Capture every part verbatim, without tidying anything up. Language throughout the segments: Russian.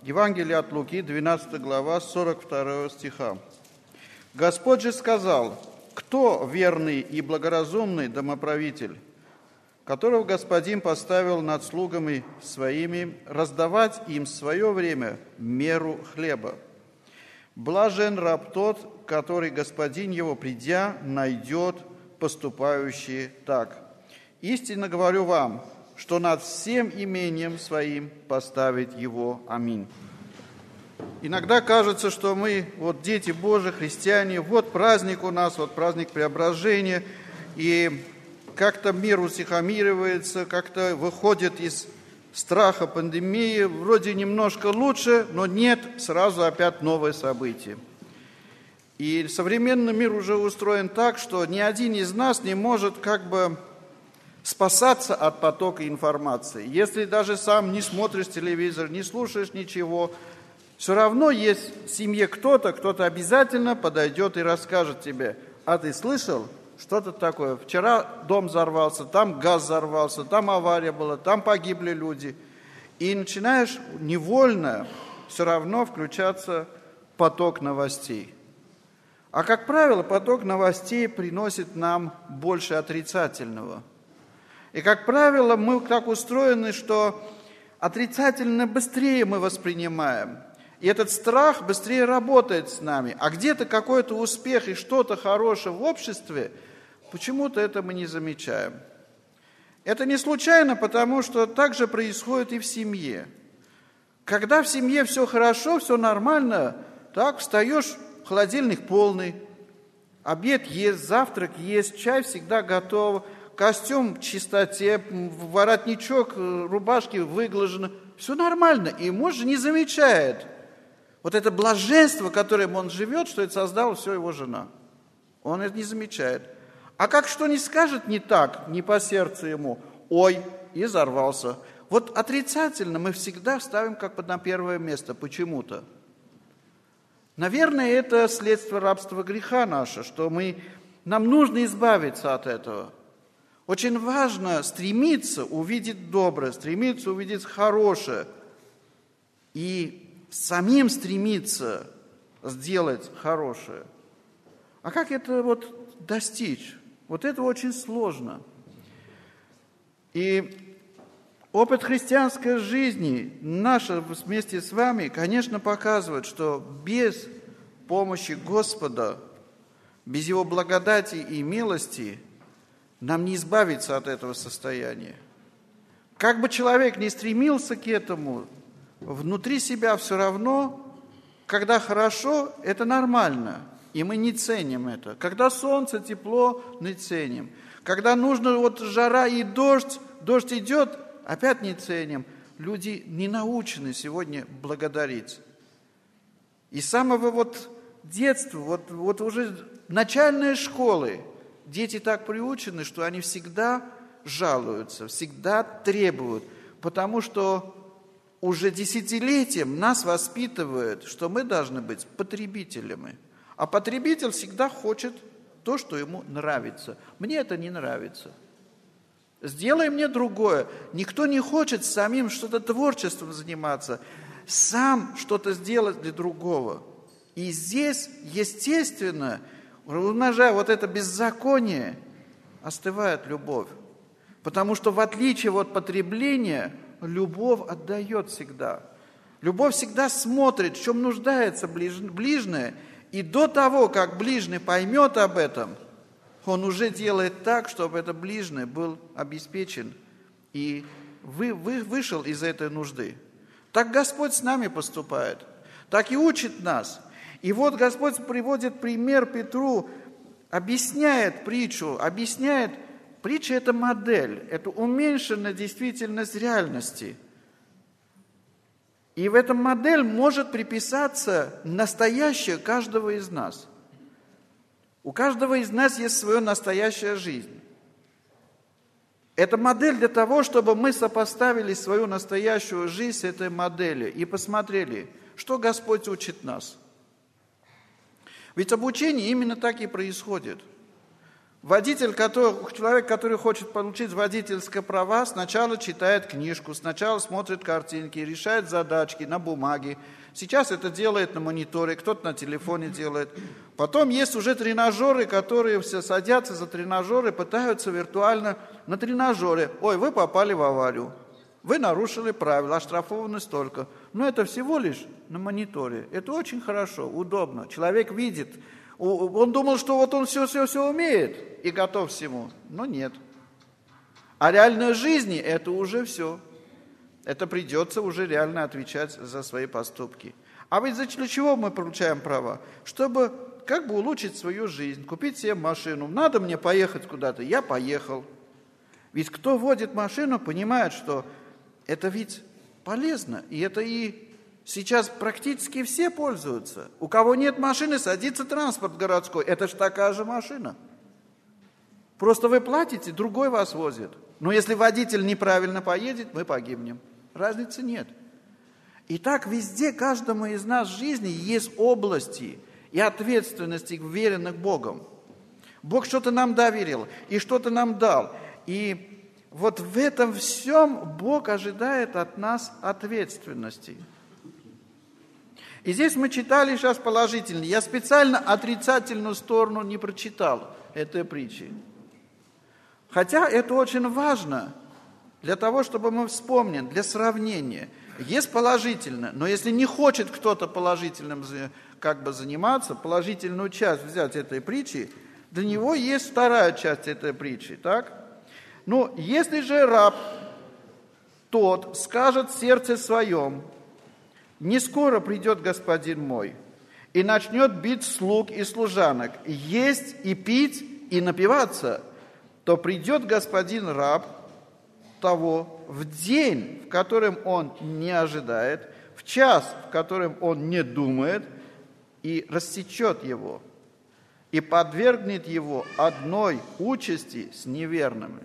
Евангелие от Луки, двенадцатая глава, сорок второго стиха. «Господь же сказал: кто верный и благоразумный домоправитель, которого господин поставил над слугами своими раздавать им в свое время меру хлеба? Блажен раб тот, который господин его, придя, найдет поступающий так. Истинно говорю вам, что над всем имением своим поставить его. Аминь». Иногда кажется, что мы, вот дети Божии, христиане, вот праздник у нас, вот праздник Преображения, и как-то мир утихомиривается, как-то выходит из страха пандемии, вроде немножко лучше, но нет, сразу опять новые события. И современный мир уже устроен так, что ни один из нас не может как бы спасаться от потока информации. Если даже сам не смотришь телевизор, не слушаешь ничего, все равно есть в семье кто-то, кто-то обязательно подойдет и расскажет тебе: а ты слышал что-то такое? Вчера дом взорвался, там газ взорвался, там авария была, там погибли люди. И начинаешь невольно все равно включаться в поток новостей. А, как правило, поток новостей приносит нам больше отрицательного. И, как правило, мы так устроены, что отрицательно быстрее мы воспринимаем. И этот страх быстрее работает с нами. А где-то какой-то успех и что-то хорошее в обществе, почему-то это мы не замечаем. Это не случайно, потому что так же происходит и в семье. Когда в семье все хорошо, все нормально, так встаешь, холодильник полный, обед есть, завтрак есть, чай всегда готов, костюм в чистоте, воротничок рубашки выглажен, все нормально, и муж же не замечает вот это блаженство, которым он живет, что это создала все его жена. Он это не замечает. А как что не скажет не так, не по сердцу ему, ой, и взорвался. Вот отрицательно мы всегда ставим как бы на первое место почему-то. Наверное, это следствие рабства греха наше, что мы, нам нужно избавиться от этого. Очень важно стремиться увидеть доброе, стремиться увидеть хорошее и самим стремиться сделать хорошее. А как это вот достичь? Вот это очень сложно. И опыт христианской жизни наш вместе с вами, конечно, показывает, что без помощи Господа, без Его благодати и милости нам не избавиться от этого состояния. Как бы человек ни стремился к этому, внутри себя все равно, когда хорошо, это нормально, и мы не ценим это. Когда солнце, тепло, не ценим. Когда нужно вот жара и дождь, дождь идет, опять не ценим. Люди не научены сегодня благодарить. И с самого вот детства, вот, вот уже начальной школы, дети так приучены, что они всегда жалуются, всегда требуют, потому что уже десятилетием нас воспитывают, что мы должны быть потребителями. А потребитель всегда хочет то, что ему нравится. Мне это не нравится. Сделай мне другое. Никто не хочет самим что-то творчеством заниматься, сам что-то сделать для другого. И здесь, естественно, умножая вот это беззаконие, остывает любовь. Потому что в отличие от потребления, любовь отдает всегда. Любовь всегда смотрит, в чем нуждается ближний, и до того, как ближний поймет об этом, он уже делает так, чтобы этот ближний был обеспечен и вы, вы, вышел из этой нужды. Так Господь с нами поступает, так и учит нас. И вот Господь приводит пример Петру, объясняет притчу, объясняет, притча – это модель, это уменьшенная действительность реальности. И в этом модель может приписаться настоящее каждого из нас. У каждого из нас есть своя настоящая жизнь. Это модель для того, чтобы мы сопоставили свою настоящую жизнь с этой моделью и посмотрели, что Господь учит нас. Ведь обучение именно так и происходит. Водитель, который, человек, который хочет получить водительское право, сначала читает книжку, сначала смотрит картинки, решает задачки на бумаге. Сейчас это делает на мониторе, кто-то на телефоне делает. Потом есть уже тренажеры, которые все садятся за тренажеры, пытаются виртуально на тренажере. Ой, вы попали в аварию, вы нарушили правила, оштрафованы столько. Но это всего лишь на мониторе. Это очень хорошо, удобно. Человек видит. Он думал, что вот он все-все-все умеет и готов всему, но нет. А реальной жизни это уже все. Это придется уже реально отвечать за свои поступки. А ведь для чего мы получаем права? Чтобы как бы улучшить свою жизнь, купить себе машину. Надо мне поехать куда-то, я поехал. Ведь кто водит машину, понимает, что это ведь полезно, и это и... Сейчас практически все пользуются. У кого нет машины, садится транспорт городской. Это же такая же машина. Просто вы платите, другой вас возит. Но если водитель неправильно поедет, мы погибнем. Разницы нет. И так везде, каждому из нас в жизни есть области и ответственности, вверенных Богом. Бог что-то нам доверил и что-то нам дал. И вот в этом всем Бог ожидает от нас ответственности. И здесь мы читали сейчас положительно. Я специально отрицательную сторону не прочитал этой притчи. Хотя это очень важно для того, чтобы мы вспомнили, для сравнения. Есть положительно, но если не хочет кто-то положительным как бы заниматься, положительную часть взять этой притчи, для него есть вторая часть этой притчи. Так? Ну, если же раб тот скажет в сердце своем: «Не скоро придет господин мой, и начнет бить слуг и служанок, есть и пить, и напиваться, то придет господин раб того в день, в котором он не ожидает, в час, в котором он не думает, и рассечет его, и подвергнет его одной участи с неверными».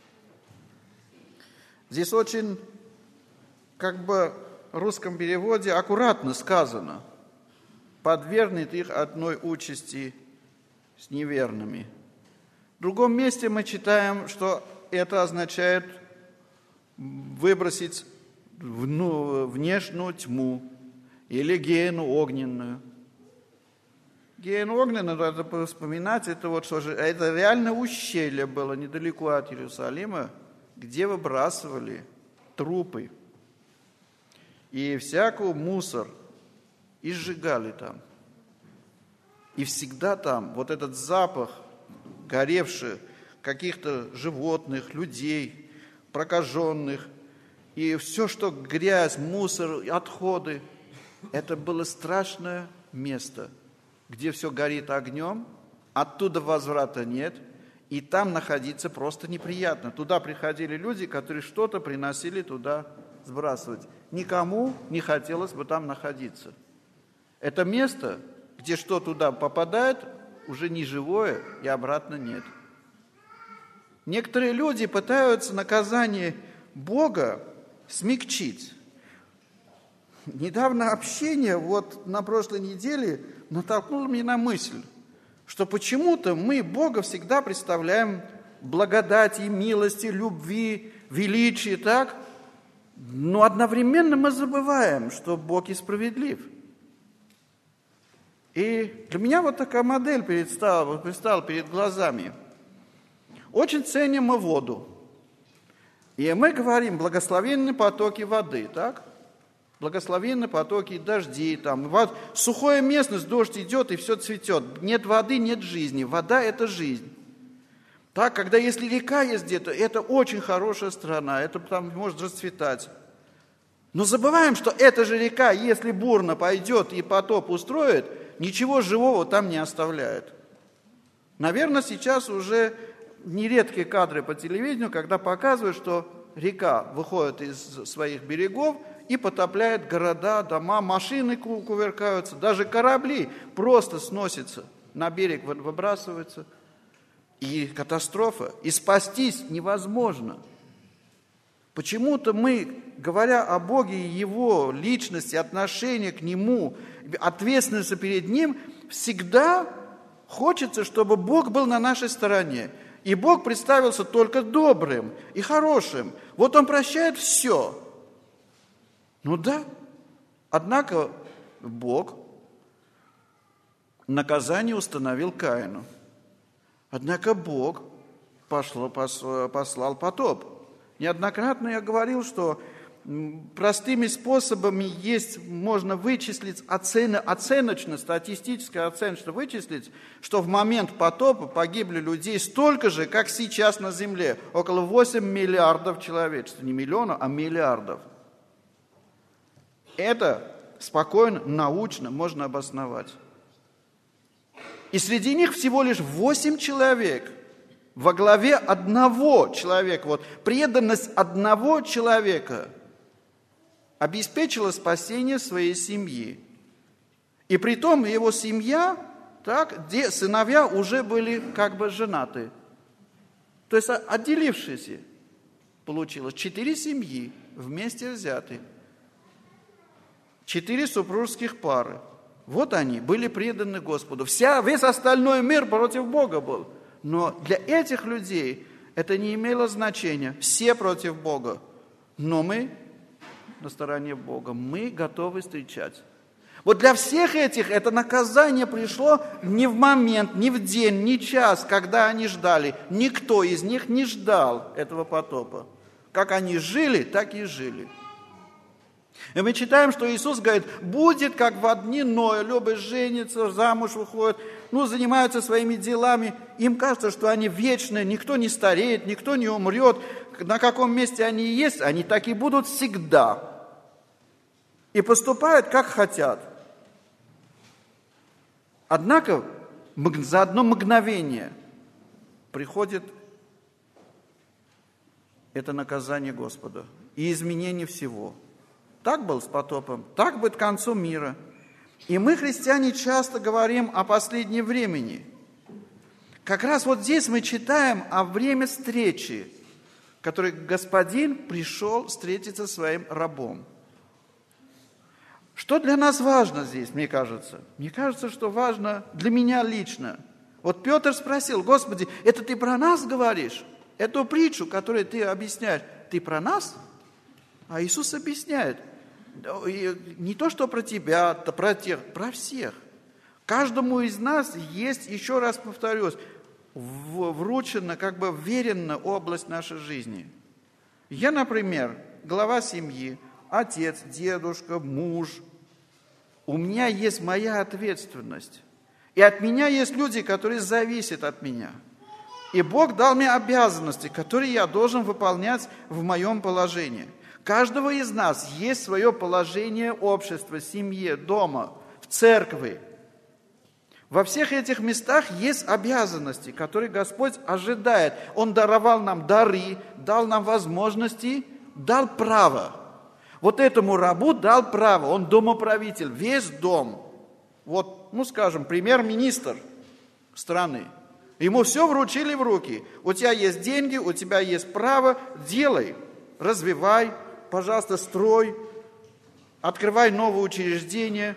Здесь очень как бы... в русском переводе аккуратно сказано: подвергнет их одной участи с неверными. В другом месте мы читаем, что это означает выбросить в ну, внешнюю тьму или гиену огненную. Гиену огненную, надо вспоминать, это вот что же, это реально ущелье было недалеко от Иерусалима, где выбрасывали трупы и всякий мусор, и сжигали там. И всегда там вот этот запах горевших каких-то животных, людей, прокаженных, и все, что грязь, мусор, отходы, это было страшное место, где все горит огнем, оттуда возврата нет, и там находиться просто неприятно. Туда приходили люди, которые что-то приносили туда сбрасывать. Никому не хотелось бы там находиться. Это место, где что туда попадает, уже не живое и обратно нет. Некоторые люди пытаются наказание Бога смягчить. Недавно общение, вот на прошлой неделе, натолкнуло меня на мысль, что почему-то мы Бога всегда представляем благодати, милости, любви, величия, так? Но одновременно мы забываем, что Бог и справедлив. И для меня вот такая модель предстала, предстала перед глазами. Очень ценим мы воду. И мы говорим: благословенны потоки воды, так? Благословенны потоки дождей, там. Вот сухая местность, дождь идет и все цветет. Нет воды, нет жизни. Вода – это жизнь. Так, когда если река есть где-то, это очень хорошая страна, это там может расцветать. Но забываем, что эта же река, если бурно пойдет и потоп устроит, ничего живого там не оставляет. Наверное, сейчас уже нередкие кадры по телевидению, когда показывают, что река выходит из своих берегов и потопляет города, дома, машины кувыркаются, даже корабли просто сносятся, на берег выбрасываются. И катастрофа, и спастись невозможно. Почему-то мы, говоря о Боге и Его личности, отношении к Нему, ответственности перед Ним, всегда Хочется, чтобы Бог был на нашей стороне. И Бог представился только добрым и хорошим. Вот Он прощает все. Ну да. Однако Бог наказание установил Каину. Однако Бог пошло, послал потоп. Неоднократно я говорил, что простыми способами есть, можно вычислить оцено, оценочно, статистически оценочно вычислить, что в момент потопа погибли людей столько же, как сейчас на Земле. Около восемь миллиардов человечеств. Не миллионов, а миллиардов. Это спокойно, научно можно обосновать. И среди них всего лишь восемь человек. Во главе одного человека. Вот преданность одного человека обеспечила спасение своей семьи. И притом его семья, так, где сыновья уже были как бы женаты. То есть отделившиеся получилось. Четыре семьи вместе взяты. Четыре супружеских пары. Вот они были преданы Господу. Вся, весь остальной мир против Бога был. Но для этих людей это не имело значения. Все против Бога. Но мы на стороне Бога. Мы готовы встречать. Вот для всех этих это наказание пришло не в момент, не в день, не час, когда они ждали. Никто из них не ждал этого потопа. Как они жили, так и жили. И мы читаем, что Иисус говорит, будет как в дни Ноя, любят жениться, замуж выходят, ну, занимаются своими делами. Им кажется, что они вечные, никто не стареет, никто не умрет. На каком месте они есть, они так и будут всегда. И поступают, как хотят. Однако за одно мгновение приходит это наказание Господа и изменение всего. Так был с потопом, так будет к концу мира. И мы, христиане, часто говорим о последнем времени. Как раз вот здесь мы читаем о время встречи, которой Господин пришел встретиться со своим рабом. Что для нас важно здесь, мне кажется? Мне кажется, что важно для меня лично. Вот Петр спросил, Господи, это ты про нас говоришь? Эту притчу, которую ты объясняешь, ты про нас? А Иисус объясняет, не то, что про тебя, а про тех, про всех. Каждому из нас есть, еще раз повторюсь, вручена, как бы вверена область нашей жизни. Я, например, глава семьи, отец, дедушка, муж. У меня есть моя ответственность. И от меня есть люди, которые зависят от меня. И Бог дал мне обязанности, которые я должен выполнять в моем положении. Каждого из нас есть свое положение общества, семье, дома, в церкви. Во всех этих местах есть обязанности, которые Господь ожидает. Он даровал нам дары, дал нам возможности, дал право. Вот этому рабу дал право, он домоправитель, весь дом. Вот, ну скажем, премьер-министр страны. Ему все вручили в руки. У тебя есть деньги, у тебя есть право, делай, развивай, пожалуйста, строй, открывай новые учреждения,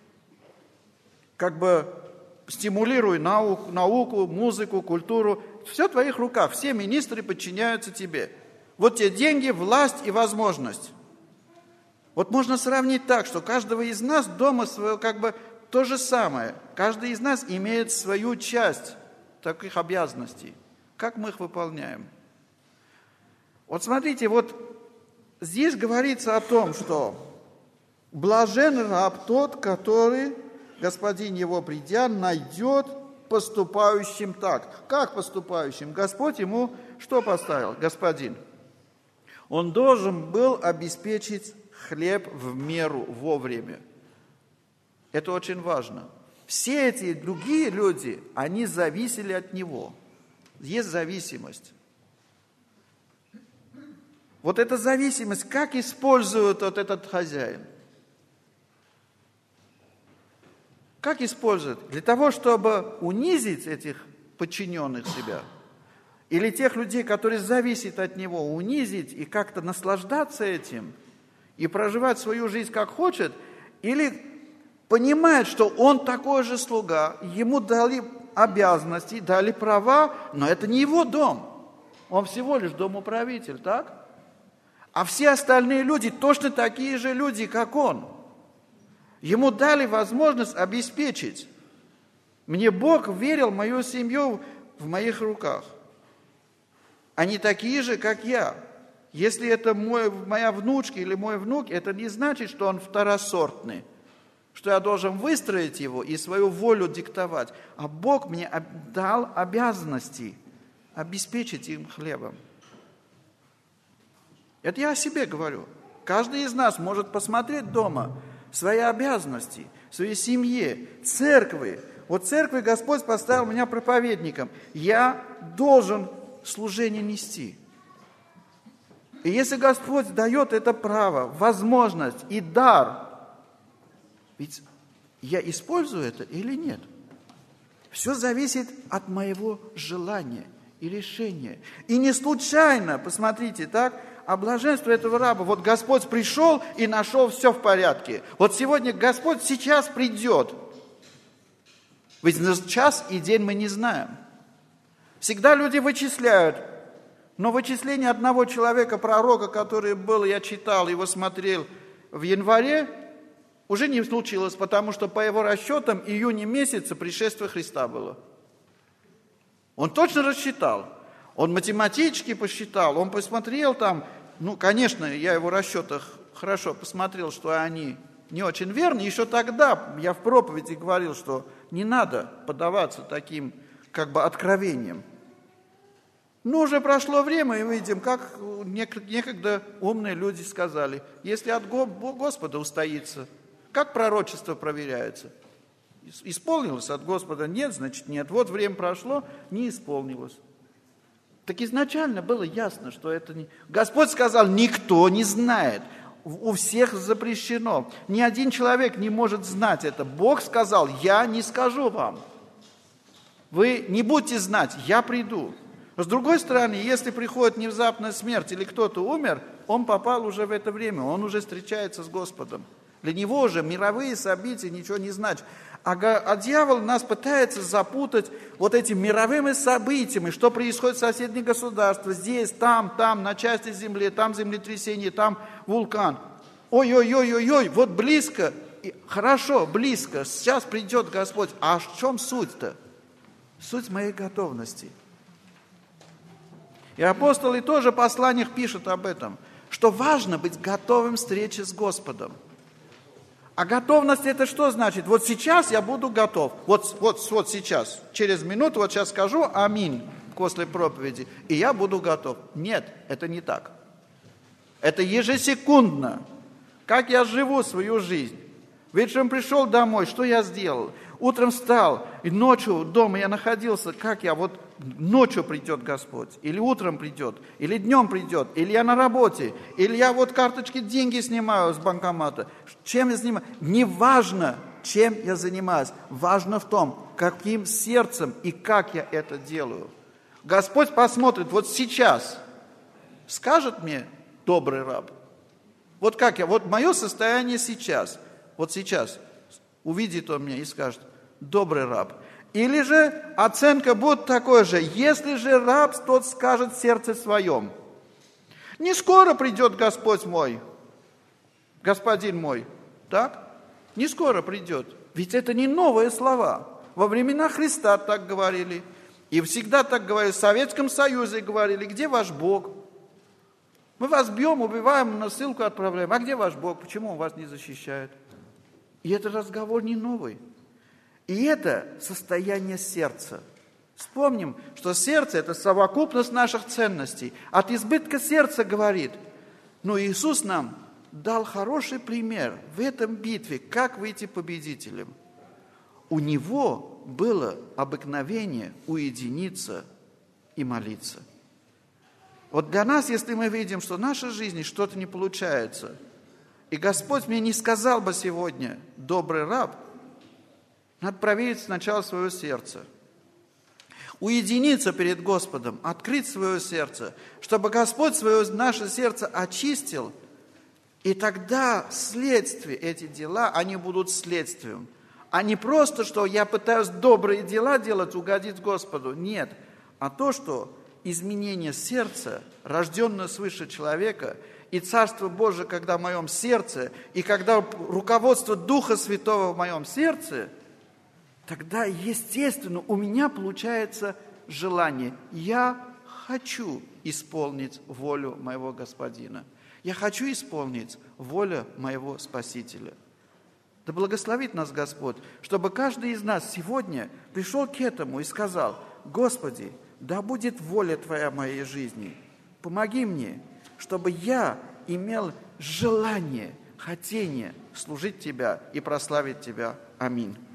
как бы стимулируй науку, науку, музыку, культуру. Все в твоих руках, все министры подчиняются тебе. Вот тебе деньги, власть и возможность. Вот можно сравнить так, что каждого из нас дома свое, как бы то же самое. Каждый из нас имеет свою часть таких обязанностей. Как мы их выполняем? Вот смотрите, вот здесь говорится о том, что блажен раб тот, который, господин его придя, найдет поступающим так. Как поступающим? Господь ему что поставил? Господин. Он должен был обеспечить хлеб в меру, вовремя. Это очень важно. Все эти другие люди, они зависели от него. Есть зависимость. Вот эта зависимость, как использует вот этот хозяин? Как использует? Для того, чтобы унизить этих подчиненных себя, или тех людей, которые зависят от него, унизить и как-то наслаждаться этим, и проживать свою жизнь как хочет, или понимает, что он такой же слуга, ему дали обязанности, дали права, но это не его дом. Он всего лишь домоправитель, так? А все остальные люди точно такие же люди, как он. Ему дали возможность обеспечить. Мне Бог верил мою семью в моих руках. Они такие же, как я. Если это мой, моя внучка или мой внук, это не значит, что он второсортный, что я должен выстроить его и свою волю диктовать. А Бог мне дал обязанности обеспечить им хлебом. Это я о себе говорю. Каждый из нас может посмотреть дома свои обязанности, своей семье, церкви. Вот церкви Господь поставил меня проповедником. Я должен служение нести. И если Господь дает это право, возможность и дар, ведь я использую это или нет? Все зависит от моего желания и решения. И не случайно, посмотрите, так, а блаженство этого раба. Вот Господь пришел и нашел все в порядке. Вот сегодня Господь сейчас придет. Ведь на час и день мы не знаем. Всегда люди вычисляют. Но вычисление одного человека, пророка, который был, я читал, его смотрел в январе, уже не случилось, потому что по его расчетам июня месяца пришествие Христа было. Он точно рассчитал. Он математически посчитал, он посмотрел там, ну, конечно, я в его расчетах хорошо посмотрел, что они не очень верны. Еще тогда я в проповеди говорил, что не надо поддаваться таким как бы откровениям. Но уже прошло время, и видим, как некогда умные люди сказали, если от Господа устоится, как пророчество проверяется? Исполнилось от Господа? Нет, значит нет. Вот время прошло, не исполнилось. Так изначально было ясно, что это не... Господь сказал, никто не знает. У всех запрещено. Ни один человек не может знать это. Бог сказал, я не скажу вам. Вы не будете знать, я приду. С другой стороны, если приходит внезапная смерть или кто-то умер, он попал уже в это время, он уже встречается с Господом. Для него уже мировые события ничего не значат. А, а дьявол нас пытается запутать вот этими мировыми событиями, что происходит в соседних государствах, здесь, там, там, на части земли, там землетрясение, там вулкан. Ой-ой-ой-ой-ой, вот близко, хорошо, близко, сейчас придет Господь. А в чем суть-то? Суть моей готовности. И апостолы тоже в посланиях пишут об этом, что важно быть готовым к встрече с Господом. А готовность это что значит? Вот сейчас я буду готов. Вот, вот, вот сейчас, через минуту, вот сейчас скажу аминь после проповеди, и я буду готов. Нет, это не так. Это ежесекундно. Как я живу свою жизнь. Вечером пришел домой, что я сделал? Утром встал, и ночью дома я находился, как я, вот ночью придет Господь, или утром придет, или днем придет, или я на работе, или я вот карточки деньги снимаю с банкомата. Чем я занимаюсь? Не важно, чем я занимаюсь, важно в том, каким сердцем и как я это делаю. Господь посмотрит, вот сейчас скажет мне добрый раб, вот как я, вот мое состояние сейчас, вот сейчас увидит он меня и скажет, добрый раб. Или же оценка будет такой же, если же раб, тот скажет в сердце своем, не скоро придет Господь мой, господин мой, так? Не скоро придет. Ведь это не новые слова. Во времена Христа так говорили. И всегда так говорили. В Советском Союзе говорили, где ваш Бог? Мы вас бьем, убиваем, на ссылку отправляем. А где ваш Бог? Почему он вас не защищает? И этот разговор не новый. И это состояние сердца. Вспомним, что сердце – это совокупность наших ценностей. От избытка сердца говорит. Но Иисус нам дал хороший пример в этом битве, как выйти победителем. У Него было обыкновение уединиться и молиться. Вот для нас, если мы видим, что в нашей жизни что-то не получается, и Господь мне не сказал бы сегодня, добрый раб, надо проверить сначала свое сердце. Уединиться перед Господом, открыть свое сердце, чтобы Господь свое, наше сердце очистил, и тогда следствие, эти дела, они будут следствием. А не просто, что я пытаюсь добрые дела делать, угодить Господу. Нет. А то, что изменение сердца, рожденное свыше человека, и Царство Божие, когда в моем сердце, и когда руководство Духа Святого в моем сердце, тогда, естественно, у меня получается желание. Я хочу исполнить волю моего Господина. Я хочу исполнить волю моего Спасителя. Да благословит нас Господь, чтобы каждый из нас сегодня пришел к этому и сказал: Господи, да будет воля Твоя в моей жизни. Помоги мне, чтобы я имел желание, хотение служить Тебя и прославить Тебя. Аминь.